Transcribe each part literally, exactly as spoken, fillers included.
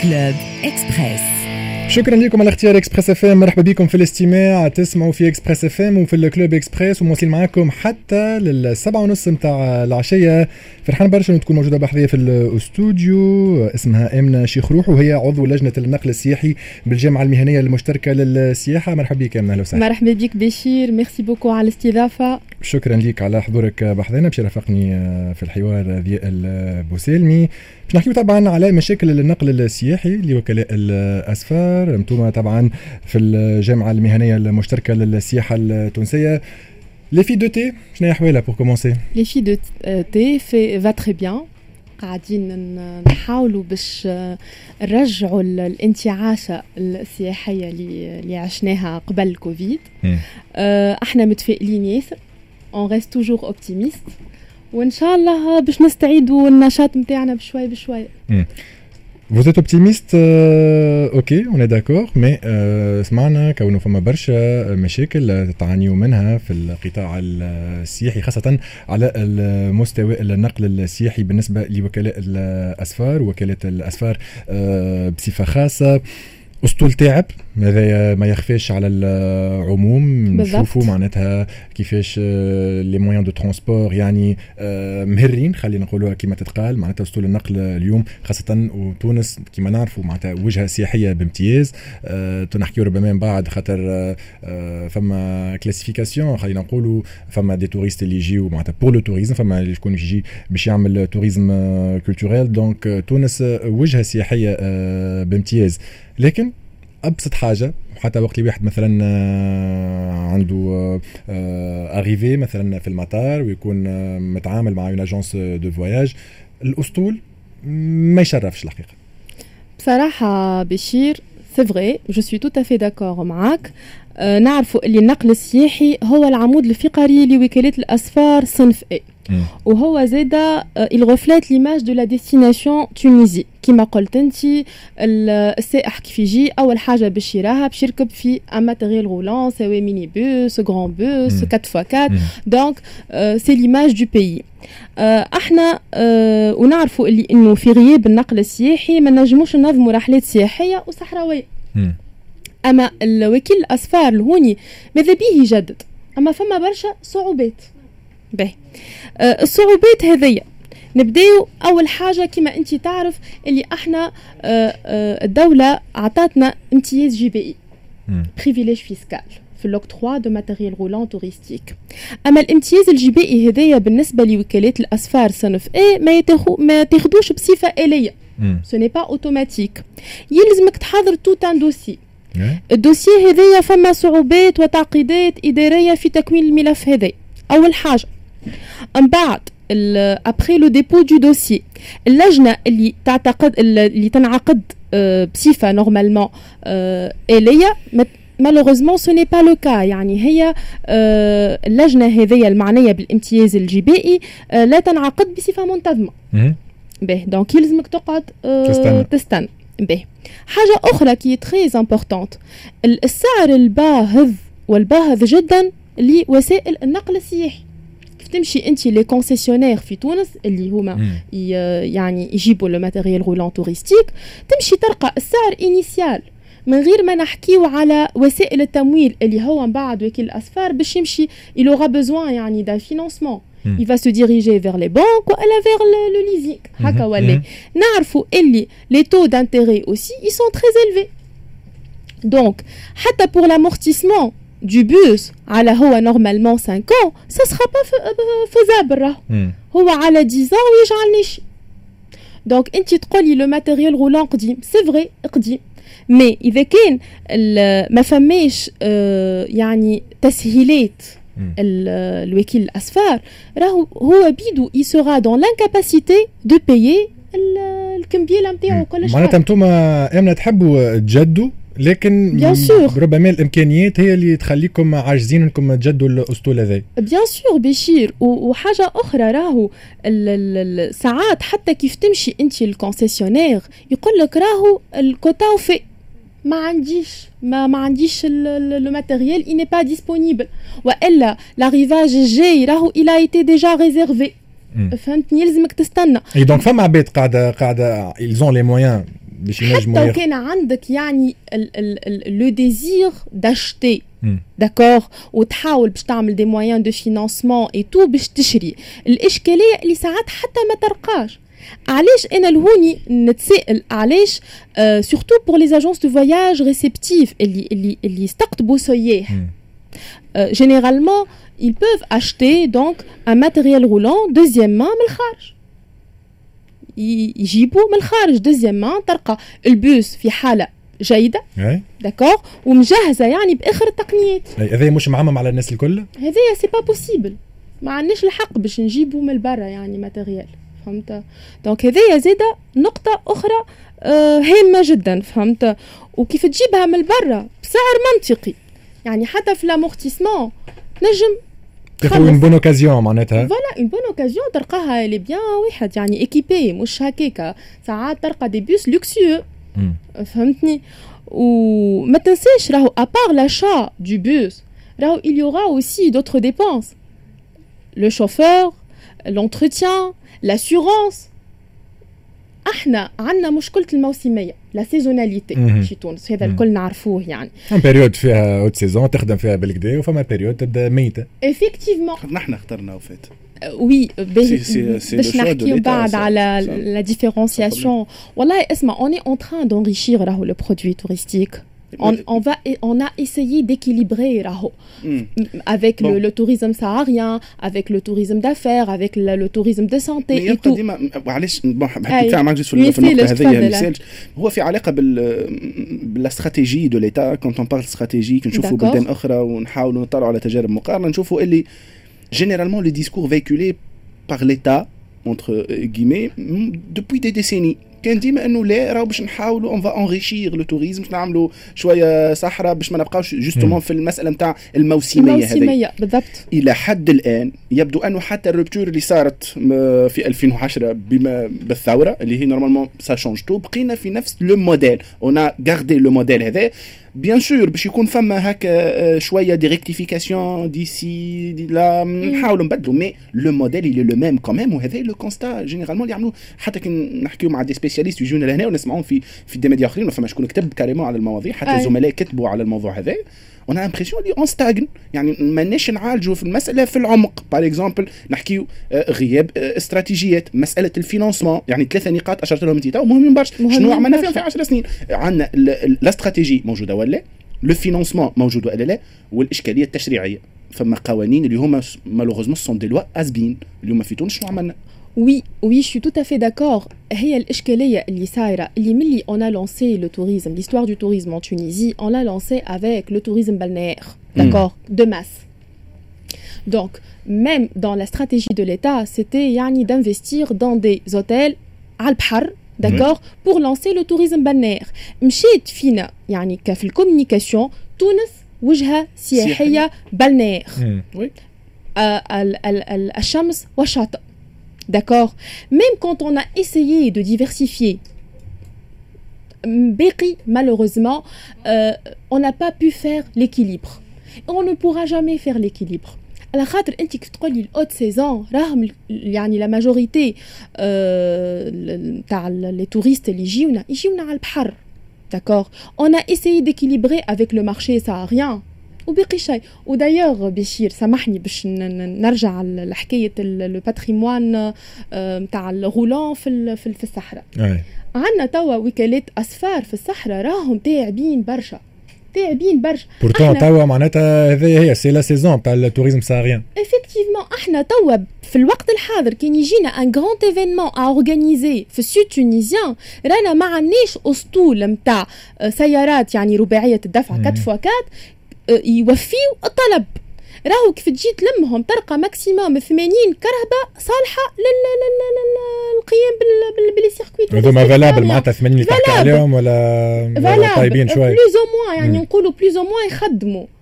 كلوب إكسبريس. شكرا لكم على اختيار اكسبريس اف ام. مرحبا بكم في الاستماع، تسمعوا في اكسبريس اف ام وفي الكلوب اكسبريس، ومواصلين معاكم حتى للسبعة ونص متاع العشيه. فرحان برشا انه تكون موجوده بحذية في الاستوديو. اسمها امنه شيخ روح وهي عضو لجنه النقل السياحي بالجامعه المهنيه المشتركه للسياحه. مرحبا بك امنه. اهلا وسهلا. مرحبا بك بشير، ميرسي بوكو على الاستضافه. شكرا لك على حضورك بحذنا. باش يرافقني في الحوار ضياء البوسيلمي. باش نحكيو طبعا على مشاكل النقل السياحي لوكلاء الاسفار. انتم طبعا في الجامعه المهنيه المشتركه للسياحه التونسيه. Les filles de thé, شنو هي احوالها pour commencer؟ Les filles de thé fait va très bien. قاعدين نحاولوا باش نرجعوا الانتعاشه السياحيه اللي اللي عشناها قبل كوفيد. احنا متفائلين ياسر. On reste toujours optimiste. وإن شاء الله باش نستعيدوا النشاط متاعنا بشوي بشوي. Vous êtes optimiste, euh, ok, on est d'accord, mais euh, سمعنا كونه فما برشا مشاكل تعانيوا منها في القطاع السياحي، خاصة على المستوى النقل السياحي بالنسبة لوكلاء الأسفار. وكالة الأسفار euh, بصفة خاصة أسطول تعب، هذا ما يخفيش على العموم. نشوفوا معناتها كيفاش لي مويان دو ترانسبور يعني مهرين، خلينا نقولوها كما تتقال. معناتها أسطول النقل اليوم خاصة وتونس كما نعرفوا معناتها وجهة سياحية بامتياز. تنحكيو ربما من بعد خاطر فما كلاسيفيكاسيون، خلينا نقولوا فما دي توريست اللي يجيو معناتها بور لو توريزم، فما اللي يكون يجي باش يعمل توريزم كولتوريل. دونك تونس وجهة سياحية بامتياز، لكن أبسط حاجة حتى وقت اللي واحد مثلا عنده أغيفي مثلا في المطار ويكون متعامل مع une agence de voyage، الأسطول ما يشرفش الحقيقة. بصراحة بشير c'est vrai, je suis tout à fait d'accord معك. أه نعرفوا اللي النقل السياحي هو العمود الفقري لوكالات الأسفار صنف A. وهو زادا il reflète l'image de la destination Tunisie. كما قلت انتي السائح كيف يجي اول حاجه باش يراها باش يركب في ان ماتيريال رولون، سواء ميني بوس، غران بوس، أربعة فور أربعة. دونك سي ليماج دو بيي. احنا أه ونعرفوا اللي انه في غياب النقل السياحي ما نجموش ننظموا رحلات سياحيه وصحراويه. اما الوكيل الاسفار الهوني ماذا به يجدد، اما فما برشا صعوبات. به أه الصعوبات هذيا نبداو اول حاجه كما انت تعرف اللي احنا الدوله عطاتنا امتياز جي بي اي، بريفيليج فيسكال في الاوكتروا دو ماتيريال رولون توريستيك. اما الامتياز الجي بي اي هذايا بالنسبه لوكالات الاسفار صنف اي ما يتخو ما تاخدوش بصفه آلية، سو ني با اوتوماتيك. يلزمك تحضر توت ان دوسي. الدوسي هذايا فما صعوبات وتعقيدات اداريه في تكوين الملف هذا اول حاجه. من بعد après le dépôt du dossier اللجنة اللي تعتقد اللي تنعقد بصفة نورمالمون آلية، malheureusement ce n'est pas le cas. يعني هي اللجنة هذه المعنية بالامتياز الجي بي اي لا تنعقد بصفة منتظمة. به دونك يلزمك تقعد تستنى. به حاجة أخرى كي très importante، السعر الباهظ والباهظ جدا لوسائل النقل السياحي. تمشي انت لي كونسيسيونير في تونس اللي هما يعني يجيبوا لو ماتيريال رولون توريستيك، تمشي تلقى السعر انيسيال من غير ما نحكيو على وسائل التمويل اللي هو من بعد وكيل الاسفار باش يمشي il aura besoin يعني d'un financement. il va se diriger vers les banques ou vers le, le leasing. هكا ولا نعرفوا اللي les taux d'intérêt aussi ils sont très élevés. donc حتى pour l'amortissement du bus على هو normalement cinq ans ça sera pas faisable راه هو على dix ans ويجعل نشي. دونك انت تقولي لو ماتيريال رولون قديم، سي فري قديم، مي اذا كان ما فماش يعني تسهيلات الوكيل الاسفار راهو هو بيدو il sera dans l'incapacité de payer الكمبيله نتاعو كل شيء. معناتها انتوما امنا تحبوا تجدوا، لكن ربما الامكانيات هي اللي تخليكم عاجزين انكم تجدوا الاسطول هذا. بيان سور بشير. وحاجه اخرى راهو ساعات حتى كيف تمشي انت الكونسيسيونير يقول لك راهو الكوتا وفي ما عنديش ما ما عنديش لو ماتيريال il n'est pas disponible، والا لاريفاج الجاي راهو il a été déjà réservé. فهمتني؟ يلزمك تستنى. اي دونك فما عباد قاعده قاعده ils ont les moyens باش ينجموا حتى كان عندك يعني لو ديزير داشتي داكور وتحاول باش تعمل دي مويان دو فينانسمون اي تو باش تشري. الاشكاليه اللي ساعات حتى ما ترقاش. علاش انا لهوني نتسائل علاش سورتو بور لي اجونس دو فواياج ريسبتيف اللي اللي اللي يستقطبوا سياح جينيرالمون ils peuvent acheter donc un matériel roulant deuxièmement من الخارج يجيبوا من الخارج deuxièmement تلقى البوس في حاله جيده داكور ومجهزه يعني باخر التقنيات. هذا مش معمم على الناس الكل، هذايا سي با بوسيبل، ما عندناش الحق باش نجيبوا من برا يعني ماتيريال فهمت. دونك هذايا زاده نقطه اخرى آه هامه جدا فهمت. وكيف تجيبها من برا بسعر منطقي يعني حتى في لامورتيسمون نجم تاخذ اون بون اوكازيون معناتها فوالا اون بون اوكازيون تلقاها لي بيان واحد يعني ايكيبي مش هكاكا. ساعات تلقى دي بيس لوكسيو فهمتني. وما تنساش راهو ابار لاشا دو بوس راهو il y aura aussi d'autres dépenses, le chauffeur, l'entretien, l'assurance. احنا عندنا مشكله الموسميه لا سيزوناليتي في تونس هذا الكل نعرفوه يعني. ان بيريود فيها اوت سيزون تخدم فيها بالكدا وفما بيريود تبدا ميته افيكتيفمون نحن اخترنا وفات وي باش نحكيو بعد على لا ديفيرونسياسيون. والله اسمع on est en train d'enrichir راهو لو برودوي توريستيك. On, on, va, on a essayé d'équilibrer Raho, mm. avec bon. le, le tourisme saharien, avec le tourisme d'affaires, avec le, le tourisme de santé et tout. معلش حكيت معك جزء في النقطة هذه المساج هو في علاقة بال بالاستراتيجية دو ليتا. كونت اون بارل استراتيجيك نشوفوا بلدان أخرى ونحاولوا نطلعوا على تجارب مقارنة نشوفوا اللي généralement le discours véhiculé par l'État entre guillemets depuis des décennies كان ديما انه لا راهو باش نحاولوا اون فا انريشير لو توريزم باش نعملوا شويه صحراء باش ما نبقاوش جوستومون في المساله نتاع الموسميه هذه الموسميه بالضبط. الى حد الان يبدو انه حتى الرupture اللي صارت في ألفين وعشرة بما بالثوره اللي هي نورمالمون سا شونج تو بقينا في نفس لو موديل. اون غاردي لو موديل هذا بيان سور باش يكون فما هكا شويه دي ريكتيفيكاسيون ديسي دي لا نحاولوا نبدلوا مي لو موديل اللي لو ميم كوميم. وهذا لو كونستا جينيرالمون اللي يعملوا حتى كي نحكيو مع دي سبيسياليست يجونا لهنا ونسمعون في في دي ميديا اخرين وفما شكون كتب كاريمون على المواضيع حتى أي. زملاء كتبوا على الموضوع هذا. انا امبرسيون اللي اون ستاغن يعني ماناش نعالجوا في المساله في العمق. باغ اكزومبل نحكيو غياب استراتيجيات مساله الفينانسمون يعني ثلاثه نقاط اشرت لهم انت مهمين برشا. شنو عملنا فيهم في عشر سنين؟ عندنا الاستراتيجي موجوده ولا لو فينانسمون موجود ولا لا والاشكاليه التشريعيه. فما قوانين اللي هما مالوغوزمون سون دي لوا اسبين اللي هما في تونس شنو عملنا. Oui, oui, je suis tout à fait d'accord. هي الإشكالية اللي صايرة اللي ملي on a lancé le tourisme, l'histoire du tourisme en Tunisie, on l'a lancé avec le tourisme balnéaire, d'accord, mm. de masse. Donc, même dans la stratégie de l'État, c'était yani d'investir dans des hôtels على البحر, d'accord, mm. pour lancer le tourisme balnéaire. مشيت فينا يعني كفي الكوميونيكاسيون تونس وجهة سياحية balnéaire. Mm. Oui. آه ال ال ال الشمس والشاطئ. D'accord. Même quand on a essayé de diversifier, Béki, malheureusement, euh, on n'a pas pu faire l'équilibre. Et on ne pourra jamais faire l'équilibre. على خاطر انت كيف تقولي الهوت سيزون راهم يعني لا ماجوريتي تاع لي توريست اللي يجيونا يجيونا على البحر. D'accord. On a essayé d'équilibrer avec le marché saharien. وباقي شيء. ودايوغ بشير سامحني باش نرجع لحكايه الباتريموان نتاع الغولون في في الصحراء. عندنا توا وكالات اسفار في الصحراء راهم تاعبين برشا تاعبين برشا. بورتون توا معناتها هذه هي سي لا سيزون تاع التوريزم ساريان. افكتيفمون احنا توا في الوقت الحاضر كي يجينا ان غراند ايفينمون ا اورغانيزي في السود تونيزيان رانا ما عندناش اسطول نتاع سيارات يعني رباعيه الدفع أربعة فور أربعة يوفيوا الطلب. راهو كيف تجي تلمهم تلقى ماكسيموم ثمانين كرهبه صالحه للقيام باللي سيركويت. هذوما فالابل معناتها ثمانين اللي تحكي عليهم ولا طيبين شوي؟ بلوز او موان يعني نقولوا بلوز او موان يخدموا.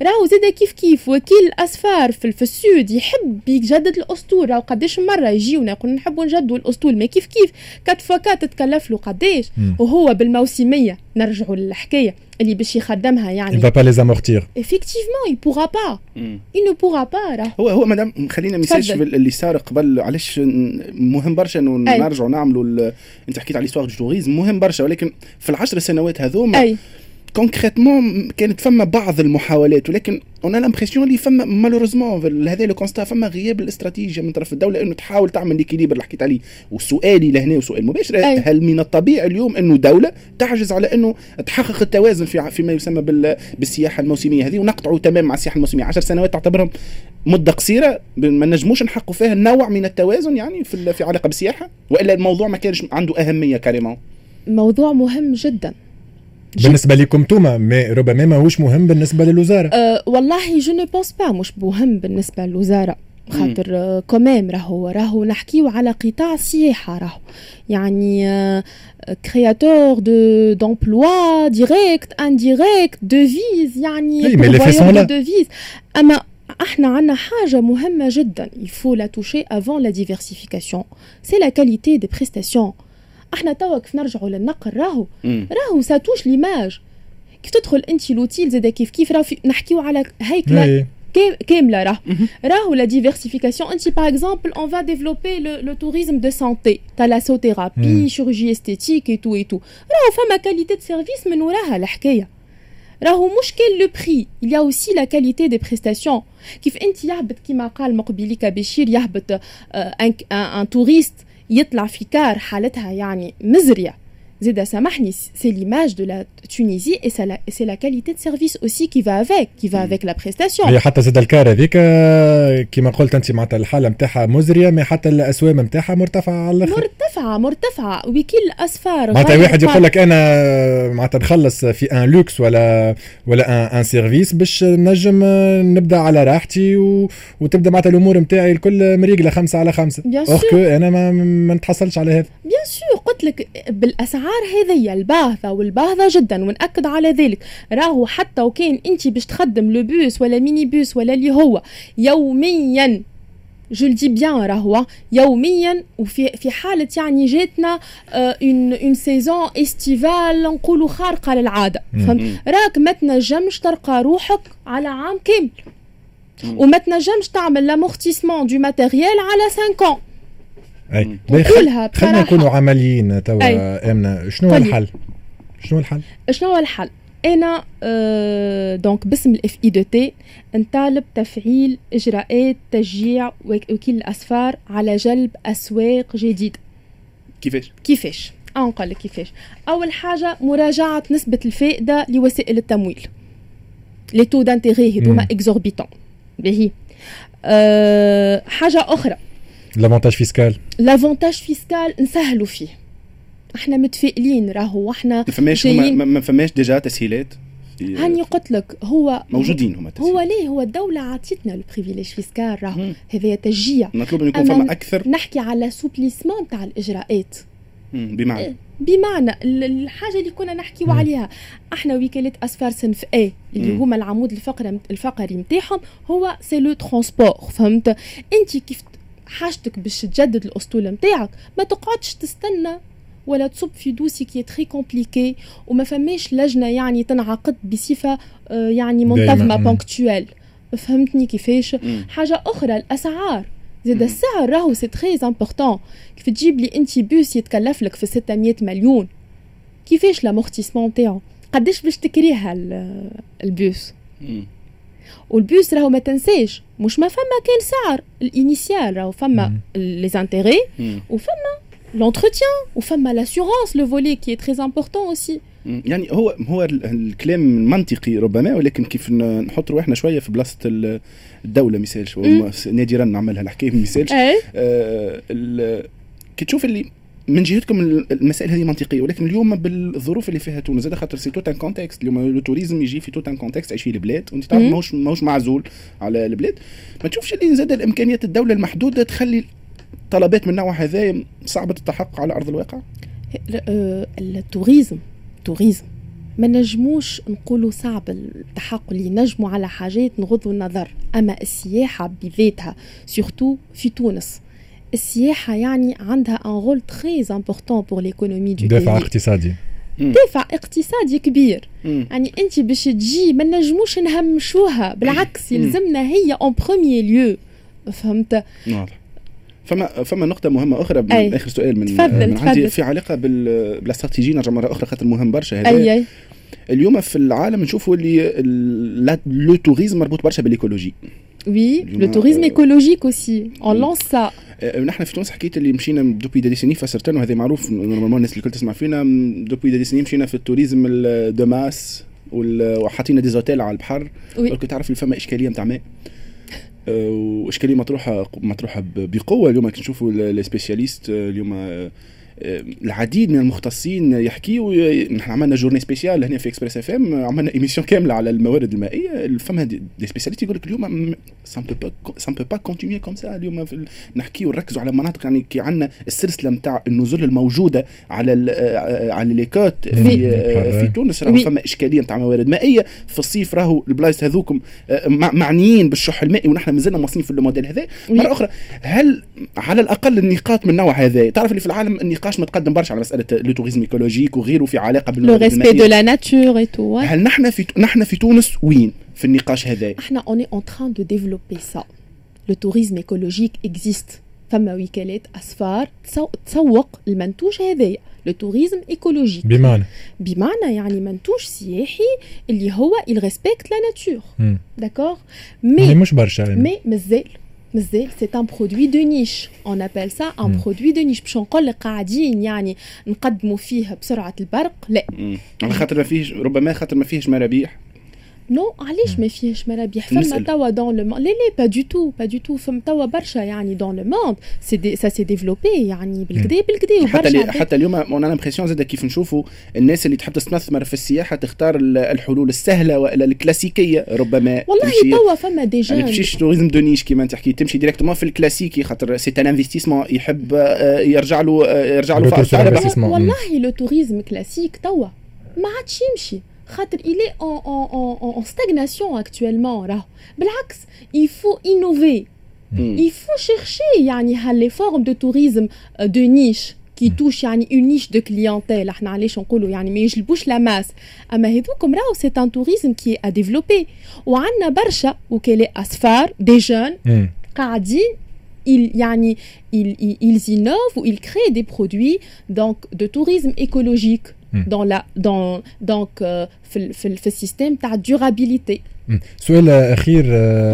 راهو زاد كيف كيف وكيل الاسفار في, في السود يحب يجدد الاسطول، راهو قداش مره يجيونا يقولوا نحبوا نجددوا الاسطول، ما كيف كيف كات فكات تتكلف له قداش، وهو بالموسميه نرجعوا للحكايه اللي باش يخدمها يعني. il va pas les amortir. effectivement il pourra pas il ne pourra pas. راه هو هو مدام خلينا ميساج اللي صار قبل، علاش مهم برشا انه نرجعوا نعملوا انت حكيت على ليستوار دو توريزم مهم برشا، ولكن في العشر سنوات هذوما كونكريتمون كانت فما بعض المحاولات، ولكن انا لامبرسيون اللي فما مالوريزمون هذا لو كونستا فما غياب الاستراتيجيه من طرف الدوله انه تحاول تعمل ليكيليبر اللي حكيت عليه. وسؤالي لهنا وسؤال مباشر، أي. هل من الطبيعي اليوم انه دوله تعجز على انه تحقق التوازن في فيما يسمى بالسياحه الموسميه هذه، ونقطعوا تمام مع السياحه الموسميه؟ عشر سنوات تعتبرهم مده قصيره ما نجموش نحققوا فيها نوع من التوازن يعني في في علاقه بالسياحه، والا الموضوع ما كانش عنده اهميه كاريمون؟ موضوع مهم جدا بالنسبه لكم توما، ما ربما ماهوش مهم بالنسبه للوزاره. أه والله جو نو بونس با مش مهم بالنسبه للوزاره، خاطر أه كومام راهو راهو نحكيو على قطاع السياحه، راهو يعني كرياتور دو دومبلوا ديريكت انديريكت دوفيز يعني دوفيز. اما احنا عندنا حاجه مهمه جدا il faut la toucher avant la diversification, c'est la qualité des prestations. احنا توا كيف نرجعوا للنقل راهو مم. راهو ساتوش ليماج كيف تدخل انت لوتيل زاد كيف كيف راهو نحكيو على هيكله كامله راهو راهو لا ديفيرسيفيكاسيون. انت باغ اكزومبل اون فا ديفلوبي لو توريزم دو سانتي تالاسوثيرابي شيرورجي استيتيك اي تو اي تو، راهو فما كاليتي دو سيرفيس من وراها الحكايه، راهو مش كان لو بري il y a aussi la qualité des prestations. كيف انت يهبط كيما قال مقبليك بشير يهبط ان ان توريست يطلع في كار حالتها يعني مزرية، زيدا سامحني سي ليماج دو لا تونيزي et c'est la qualité de service aussi qui va avec qui va avec la prestation. هي حتى زيدا الكار هذيك كما قلت انت معناتها الحاله نتاعها مزريه، ما حتى الاسوام نتاعها مرتفعه على الاخر، مرتفعه مرتفعه وكل الاسفار معناتها واحد يقول لك انا معناتها نخلص في ان لوكس ولا ولا ان ان سيرفيس باش نجم نبدا على راحتي و... وتبدا معناتها الامور نتاعي الكل مريقله خمسة على خمسة. اوكو انا ما, ما نتحصلش على هذا. بيان سور قلت لك بالاسعار هذه الباهظه والباهظه جدا، ونأكد على ذلك راهو حتى وكان انت باش تخدم لو بوس ولا ميني بوس ولا اللي هو يوميا جو لدي بيان راهو يوميا، وفي في حاله يعني جاتنا اون اون سيزون استيفال نقولوا خارقه للعاده، فهمت؟ راك ما تنجمش تلقى روحك على عام كامل، وما تنجمش تعمل لامورتيسمون دو ماتيريال على خمسة ans. اي خلينا خلينا نكونوا عمليين توا. امنه شنو هو الحل؟ شنو الحل؟ شنو هو الحل؟ انا أه دونك باسم الاف اي دو تي نطالب تفعيل اجراءات تشجيع وكيل الاسفار على جلب اسواق جديده. كيفاش؟ كيفاش؟ اه نقول لك كيفاش. اول حاجه مراجعه نسبه الفائده لوسائل التمويل، لي تو دانتيغي هذوما اكزوربيتون. باهي أه حاجه اخرى لافونتاج فيسكال. لافونتاج فيسكال نسهلوا فيه، احنا متفائلين راهو احنا ما فماش ما فماش ديجا تسهيلات هاني قلت لك هو موجودين هما هو ليه هو الدوله عطيتنا البريفيليج فيسكال راهو هذا تشجيع، نطلب ان يكون فما اكثر. نحكي على سوبليسمون تاع الاجراءات بمعنى بمعنى الحاجه اللي كنا نحكيو عليها احنا وكاله اسفار صنف اي اللي هما العمود الفقري الفقري نتاعهم هو سي لو ترونسبور، فهمت؟ انت كيف حاجتك باش تجدد الاسطول نتاعك ما تقعدش تستنى ولا تصب في دوسي كي تري كومبليكي، وما فماش لجنه يعني تنعقد بصفه يعني منتظمه بونكتوال، فهمتني كيفاش؟ مم. حاجه اخرى الاسعار، زاد السعر راهو سي تري امبورطون. كيف تجيب لي انت بوس يتكلف لك في ستمية مليون، كيفاش لامورتيسمون تاعو؟ قداش باش تكريها البوس؟ مم. والبوس راهو ما تنساش مش ما فما كان سعر الانيسيال، راهو فما لي زانتيغي وفما l'entretien وفما l'assurance le volet qui est très important aussi. يعني هو هو الكلام منطقي ربما، ولكن كيف نحط روحنا شويه في بلاصه الدوله مثالش نادرا نعملها الحكايه مثالش. آه كي تشوف اللي من جهتكم المسائل هذه منطقيه، ولكن اليوم بالظروف اللي فيها تونس زاد خاطر سي توت ان كونتكست، اليوم لو توريزم يجي في توت ان كونتكست تعيش فيه البلاد وانت تعرف ماهوش ماهوش معزول على البلاد. ما تشوفش اللي زاد الامكانيات الدوله المحدوده تخلي طلبات من نوع هذا صعبه التحقق على ارض الواقع؟ التوريزم توريزم ما نجموش نقولوا صعب التحقق اللي نجموا على حاجات نغضوا النظر. أما السياحة بذاتها سورتو في تونس، السياحة يعني عندها ان رول تري امبورطون بور ليكونومي دو دافع اقتصادي، دافع اقتصادي كبير. مم. يعني انت باش تجي ما نجموش نهمشوها، بالعكس يلزمنا هي اون بروميير ليو. فهمت؟ واضح. فما فما نقطة مهمة أخرى من أي. آخر سؤال من, تفضل من عندي تفضل. في علاقة بالاستراتيجية، نرجع مرة أخرى خاطر مهم برشا هذا. أي أي. اليوم في العالم نشوفوا اللي لو توريزم مربوط برشا بالإيكولوجي. وي لو توريزم ايكولوجيك اوسي اون لونس سا. نحن في تونس حكيت اللي مشينا دوبي دي ديسيني فسرتنا، وهذا معروف نورمالمون الناس اللي كل تسمع فينا، دوبي دي ديسيني مشينا في التوريزم دو ماس وحاطين دي زوتيل على البحر. ولكن تعرف اللي فما إشكالية نتاع ماء، وإشكالية مطروحة مطروحة بقوة. اليوم كي نشوفوا لي سبيسياليست اليوم العديد من المختصين يحكيوا. نحن عملنا جورني سبيسيال هنا في اكسبريس اف ام، عملنا ايميسيون كامله على الموارد المائيه. فما دي سبيسياليست يقول لك اليوم سان بو با سان بو با كونتينيي كوم سا. اليوم نحكيوا ونركزوا على مناطق يعني كي عندنا السلسله نتاع النزول الموجوده على على لي كوت في في تونس. راهو فما اشكاليه نتاع موارد مائيه في الصيف. راهو البلايص هذوكم معنيين بالشح المائي، ونحن مازلنا مواصلين في الموديل هذا. مره اخرى هل على الاقل النقاط من نوع هذا، تعرف اللي في العالم النقاش متقدم برشا على مساله لو توريزم ايكولوجيك وغيره في علاقه باللو ريسبي دو لا ناتور اي تو. هل نحن في نحن في تونس وين في النقاش هذا؟ احنا اوني اون تران دو ديفلوبي سا. لو توريزم ايكولوجيك اكزيست، فما وكالات اسفار تسوق المنتوج هذايا. لو توريزم ايكولوجيك بمعنى بمعنى يعني منتوج سياحي اللي هو il respecte la nature. داكور مي مش برشا مي مازال مازال سي ان برودوي دو نيش. اون ابل سا ان برودوي دو نيش. باش نقول لك قاعدين يعني نقدموا فيه بسرعه البرق، لا. على خاطر ما فيهش، ربما خاطر ما فيهش مرابيح. نو علاش ما فيهش مرابيح؟ فما توا دون لو موند، لا لا با دو تو با دو تو. فما توا برشا يعني دون لو موند سي دي سا سي ديفلوبي يعني بالكدا بالكدا. حتى حتى اليوم اون امبرسيون زاد كيف نشوفوا الناس اللي تحب تستثمر في السياحه تختار الحلول السهله والا الكلاسيكيه. ربما والله توا فما ديجا يعني تمشيش توريزم دو نيش كيما انت حكيت، تمشي ديريكتومون في الكلاسيكي خاطر سي ان انفستيسمون يحب يرجع له يرجع له فائده. والله لو توريزم كلاسيك توا ما عادش يمشي خاطر il est en en en en stagnation actuellement. راه بالعكس il faut innover. mm. il faut chercher يعني هاللي فورم دو توريزم دو نيش كي توش يعني اون نيش دو كليونتيل. احنا علاش نقولوا يعني ما يجلبوش لا ماس، اما هذوكم راهو سي ان توريزم كي ا ديفلوبي. وعندنا برشا وكالات اسفار دي جون mm. قاعدين il يعني ils ils innovent ou ils créent des produits donc de tourisme écologique dans la dans donc في في في السيستم تاع durabilité. سؤال اخير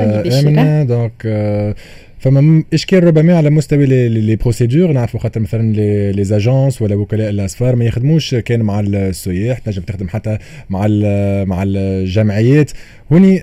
امنه دونك فما اشكال ربما على مستوى لي بروسيدور. نعرفوا خاطر مثلا لي زاجونس ولا وكلاء الاسفار ما يخدموش كان مع السياح، تنجم تخدم حتى مع مع الجمعيات. هوني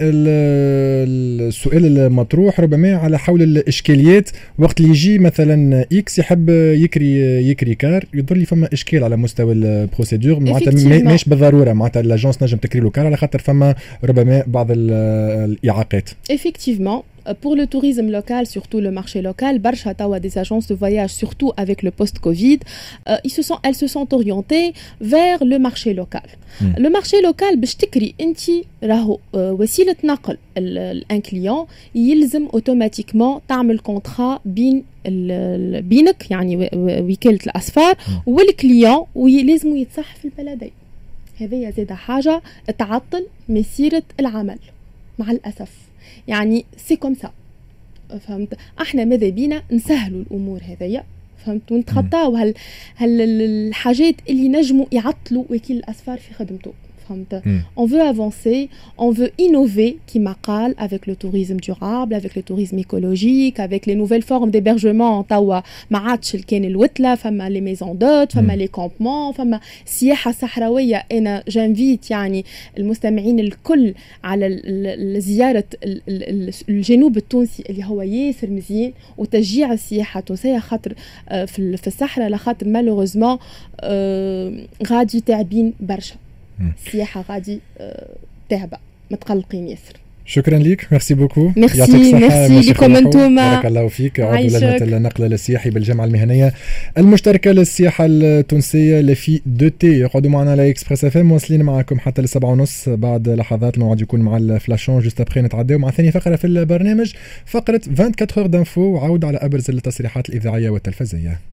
السؤال المطروح ربما على حول الاشكاليات وقت اللي يجي مثلا اكس يحب يكري يكري كار، يظل لي فما اشكال على مستوى البروسيدور. معناتها ماهيش بالضروره معناتها لاجونس نجم تكري له كار على خاطر فما ربما بعض الاعاقات. Effectivement, pour le tourisme local, surtout le marché local, Barcha Tawa des agences de voyage, surtout avec le post-Covid, euh, ils se sont, elles se sont orientées vers le marché local. Mm. Le marché local, باش تكري انت راهو وسيلة نقل un client يلزم automatiquement تعمل contrat بين بينك يعني وكالة الأسفار والكليون، ولازم يتصح في البلدين. هذه زاد حاجة تعطل مسيرة العمل مع الأسف. يعني سي كوم سا. فهمت؟ احنا ماذا بينا نسهلوا الامور هذيا، فهمت، ونتخطاو هال هالحاجات اللي نجموا يعطلوا وكيل الاسفار في خدمته. فهمت؟ on veut avancer, on veut innover كما قال avec le tourisme durable, avec le tourisme écologique, avec les nouvelles formes d'hébergement. توا ما عادش كان الوتله، فما لي ميزون دوت، فما لي كامبمون، فما سياحه صحراويه. انا جانفيت يعني المستمعين الكل على زياره الجنوب التونسي اللي هو ياسر مزيان، وتشجيع السياحه التونسيه خاطر في الصحراء لخاطر مالوغوزمون غادي تعبين برشا. السياحة غادي تهبى، متقلقين ياسر. شكرا لك، ميرسي بوكو. ميرسي ميرسي لكم انتم. بارك الله فيك. عضو لجنة النقل السياحي بالجامعة المهنية المشتركة للسياحة التونسية لفي دو تي. اقعدوا معنا على اكسبريس اف ام، واصلين معكم حتى للسبعة ونص. بعد لحظات الموعد يكون مع الفلاشون جوست ابخي نتعداو مع ثاني فقرة في البرنامج، فقرة أربعة وعشرين اور دانفو، وعود على ابرز التصريحات الإذاعية والتلفزية.